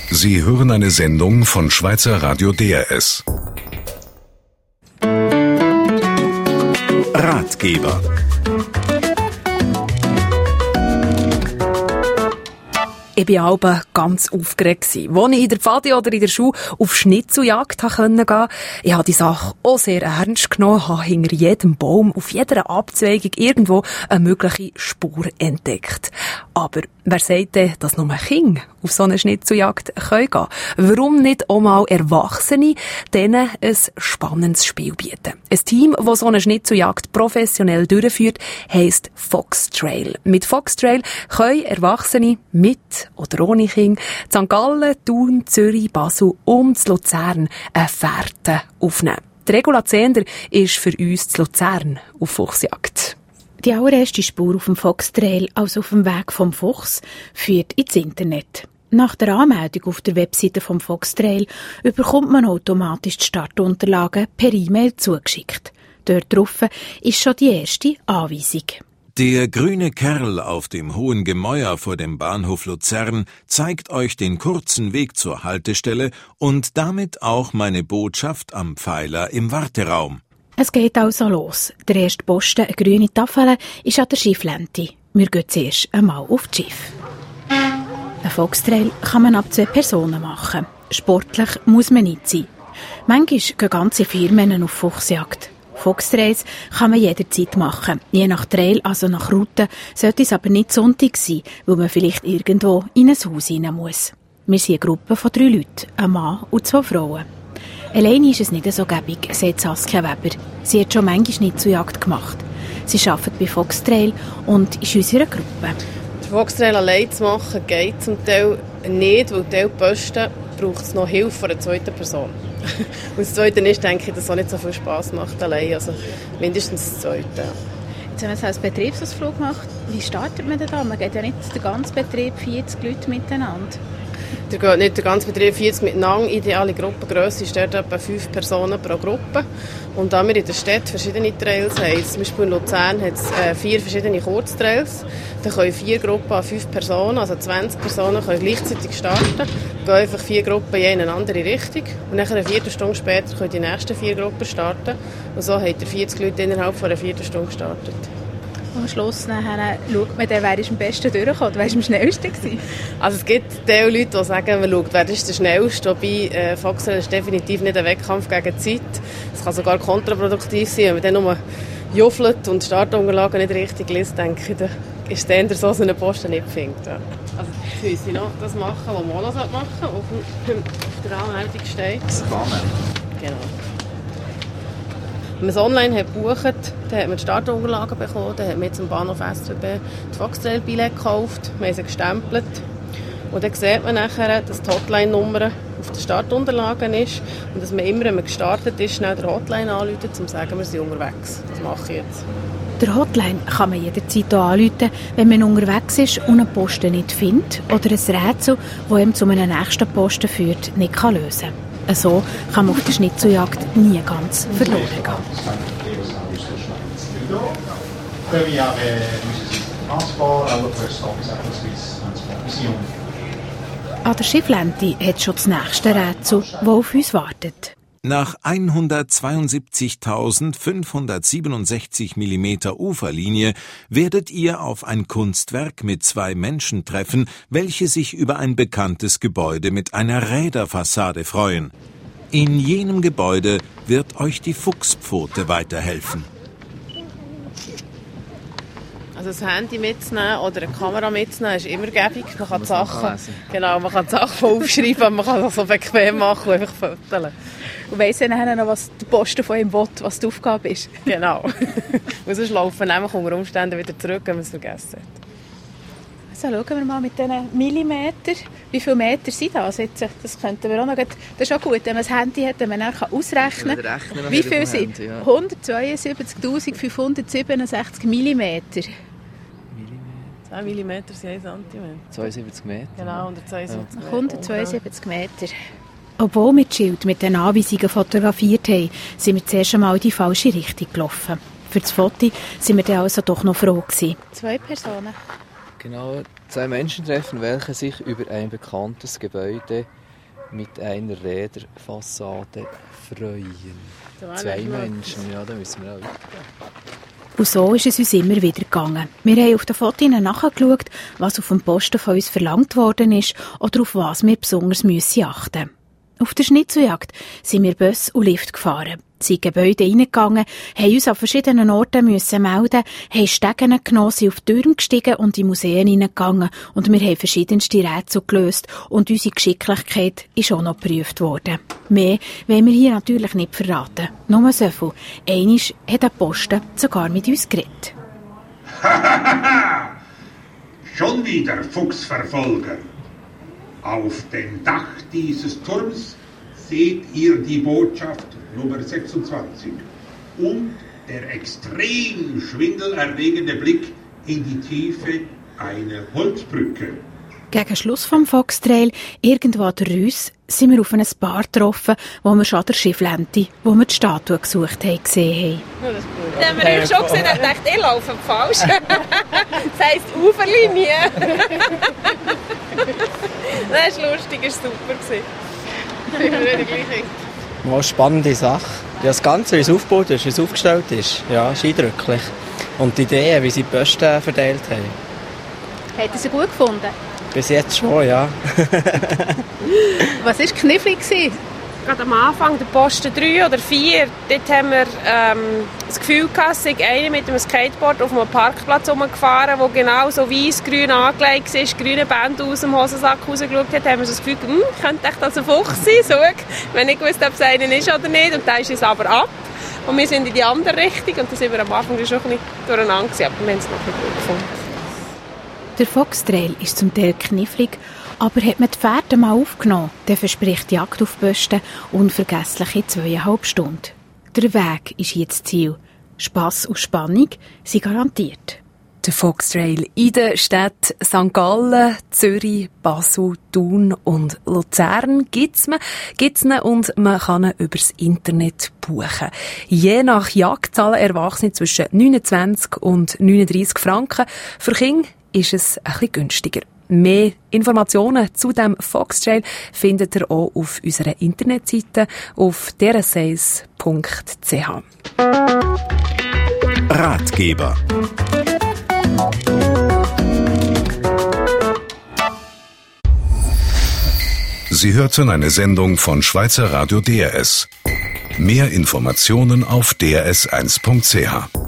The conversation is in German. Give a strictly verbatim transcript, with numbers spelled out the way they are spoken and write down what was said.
Sie hören eine Sendung von Schweizer Radio D R S. Ratgeber. Ich war aber ganz aufgeregt. Als ich in der Pfadi oder in der Schule auf Schnitzeljagd gehen konnte, ich habe die Sache auch sehr ernst genommen, habe hinter jedem Baum, auf jeder Abzweigung irgendwo eine mögliche Spur entdeckt. Aber wer sagt denn, dass nur Kinder auf so eine Schnitzeljagd gehen können? Warum nicht auch mal Erwachsene denen ein spannendes Spiel bieten? Ein Team, das so eine Schnitzeljagd professionell durchführt, heisst Foxtrail. Mit Foxtrail können Erwachsene mit oder ohne Kinder Sankt Gallen, Thun, Zürich, Basel und Luzern eine Fährte aufnehmen. Die Regula Zehnder ist für uns zu Luzern auf Fuchsjagd. Die allererste Spur auf dem Foxtrail, also auf dem Weg vom Fuchs, führt ins Internet. Nach der Anmeldung auf der Webseite vom Foxtrail bekommt man automatisch die Startunterlagen per E-Mail zugeschickt. Dort drauf ist schon die erste Anweisung. Der grüne Kerl auf dem hohen Gemäuer vor dem Bahnhof Luzern zeigt euch den kurzen Weg zur Haltestelle und damit auch meine Botschaft am Pfeiler im Warteraum. Es geht also los. Der erste Posten, eine grüne Tafel, ist an der Schifflente. Wir gehen zuerst einmal auf das Schiff. Ein Foxtrail kann man ab zwei Personen machen. Sportlich muss man nicht sein. Manchmal gehen ganze Firmen auf Fuchsjagd. Foxtrails kann man jederzeit machen. Je nach Trail, also nach Route, sollte es aber nicht Sonntag sein, weil man vielleicht irgendwo in ein Haus rein muss. Wir sind eine Gruppe von drei Leuten, ein Mann und zwei Frauen. Alleine ist es nicht so gäbig, sagt Saskia Weber. Sie hat schon manchmal Schnitzeljagd gemacht. Sie arbeitet bei Foxtrail und ist in unserer Gruppe. Foxtrail allein zu machen geht zum Teil nicht, weil Teil Posten braucht es noch Hilfe von einer zweiten Person. Und das Zweite ist, denke ich, dass es auch nicht so viel Spass macht allein. Also mindestens das Zweite. Jetzt, wenn man es als Betriebsausflug macht, wie startet man denn da? Man geht ja nicht den ganzen Betrieb vierzig Leute miteinander. Der geht nicht der ganze Betrieb vierzig miteinander. Ideale Gruppengrösse ist dort etwa fünf Personen pro Gruppe. Und da wir in der Stadt verschiedene Trails haben, zum Beispiel in Luzern hat es äh, vier verschiedene Kurztrails, da können vier Gruppen an fünf Personen, also zwanzig Personen, können gleichzeitig starten. Gehen einfach vier Gruppen je in eine andere Richtung. Und dann eine Viertelstunde später können die nächsten vier Gruppen starten. Und so hat er vierzig Leute innerhalb von einer Viertelstunde gestartet. Am Schluss nachher schaut man dann, wer ist am besten durchgekommen, wer war am schnellsten gewesen? Also es gibt die Leute, die sagen, man schaut, wer ist der schnellste, wobei äh, Foxtrail ist definitiv nicht ein Wettkampf gegen die Zeit. Es kann sogar kontraproduktiv sein, wenn man dann nur juffelt und Startunterlagen nicht richtig liest, denke ich, dann ist der eher so, dass einen Posten nicht findet. Ja. Also jetzt müssen sie noch das machen, was man noch machen sollte, auf, auf der Anmeldung steht. Das genau. Wenn man es online hat gebucht, dann hat man die Startunterlagen bekommen, dann hat man zum Bahnhof S V B die Foxtrail-Billett gekauft, wir haben sie gestempelt und dann sieht man nachher, dass die Hotline-Nummer auf den Startunterlagen ist und dass man immer, wenn man gestartet ist, schnell der Hotline anrufen, um zu sagen, wir sind unterwegs. Das mache ich jetzt. Der Hotline kann man jederzeit anrufen, wenn man unterwegs ist und einen Posten nicht findet oder ein Rätsel, das ihm zu einem nächsten Posten führt, nicht kann lösen kann. So kann man auf der Schnitzeljagd nie ganz verloren gehen. An der Schifflente hat schon das nächste Rätsel, das auf uns wartet. Nach hundertzweiundsiebzigtausendfünfhundertsiebenundsechzig Millimeter Uferlinie werdet ihr auf ein Kunstwerk mit zwei Menschen treffen, welche sich über ein bekanntes Gebäude mit einer Räderfassade freuen. In jenem Gebäude wird euch die Fuchspfote weiterhelfen. Also das Handy mitzunehmen oder eine Kamera mitzunehmen ist immer gäbig. Man kann die Sachen, genau, man kann die Sachen aufschreiben, man kann das so bequem machen und einfach fotografieren. Und weiss dann noch, was der Posten von ihm will, was die Aufgabe ist. Genau. Und sonst laufen wir nämlich unter Umständen wieder zurück, wenn man es vergessen hat. So, schauen wir mal mit diesen Millimetern. Wie viele Meter sind das jetzt? Das könnten wir auch noch. Das ist auch gut, wenn man das Handy hat, wenn man dann ausrechnen kann. Ja, wie viel sind ja. hundertzweiundsiebzigtausendfünfhundertsiebenundsechzig Millimeter. zehn Millimeter sind ein Zentimeter. zweiundsiebzig Meter. Genau, hundertzweiundsiebzig Meter. hundertzweiundsiebzig Meter. Obwohl wir das Schild mit den Anweisungen fotografiert haben, sind wir zuerst einmal in die falsche Richtung gelaufen. Für das Foto waren wir dann also doch noch froh gewesen. Zwei Personen. Genau, zwei Menschen treffen, welche sich über ein bekanntes Gebäude mit einer Räderfassade freuen. Zwei Menschen, ja, da müssen wir auch weitergehen. Und so ist es uns immer wieder gegangen. Wir haben auf den Fotos nachgeschaut, was auf dem Posten von uns verlangt worden ist oder auf was wir besonders müssen achten. Auf der Schnitzeljagd sind wir Bus und Lift gefahren, sind in Gebäude reingegangen, haben uns an verschiedenen Orten müssen melden, haben Stegen genommen, sind auf die Türme gestiegen und in Museen hineingegangen und wir haben verschiedenste Rätsel gelöst und unsere Geschicklichkeit ist auch noch geprüft worden. Mehr wollen wir hier natürlich nicht verraten. Nur so viel. Einmal hat der Posten sogar mit uns geredet. Schon wieder Fuchsverfolger. Auf dem Dach dieses Turms seht ihr die Botschaft Nummer sechsundzwanzig und der extrem schwindelerregende Blick in die Tiefe einer Holzbrücke. Gegen Schluss vom Foxtrail, irgendwo an der Rüss, sind wir auf ein Paar getroffen, wo wir schon der Schifflente, wo wir die Statue gesucht haben, gesehen haben. Da haben wir schon gesehen und gedacht, ich laufe falsch. Das heisst Uferlinie. Das war lustig, das war super. Ich bin wieder gleich. Eine spannende Sache. Ja, das Ganze, wie es aufgebaut ist, wie es aufgestellt ist, ja, ist eindrücklich. Und die Ideen, wie sie die Posten verteilt haben. Hat ihr sie gut gefunden? Bis jetzt schon, ja. Was war knifflig? Gerade am Anfang, der Posten drei oder vier, dort haben wir ähm, das Gefühl gehabt, es sei einer mit einem Skateboard auf einem Parkplatz rumgefahren, der genau so weiss-grün angelegt ist, grüne Band aus dem Hosensack rausgeschaut hat, haben wir so das Gefühl, hm, könnte echt das ein Fuchs sein? So, wenn ich wusste, ob es einer ist oder nicht. Und dann ist es aber ab. Und wir sind in die andere Richtung. Und da sind wir am Anfang schon ein bisschen durcheinander gewesen, aber wir haben es noch nicht gut gefunden. Der Foxtrail ist zum Teil knifflig, aber hat man die Fährte mal aufgenommen, dann verspricht die Jagd auf Posten unvergessliche zweieinhalb Stunden. Der Weg ist jetzt Ziel. Spass und Spannung sind garantiert. Der Foxtrail in den Städten Sankt Gallen, Zürich, Basel, Thun und Luzern gibt's ihn, gibt's ihn und man kann ihn übers Internet buchen. Je nach Jagdzahl Erwachsene zwischen neunundzwanzig und neununddreissig Franken. Für Kinder ist es ein bisschen günstiger. Mehr Informationen zu dem Foxtrail findet ihr auch auf unserer Internetseite auf deraseis punkt c h. Ratgeber. Sie hörten eine Sendung von Schweizer Radio D R S. Mehr Informationen auf d r s eins punkt c h.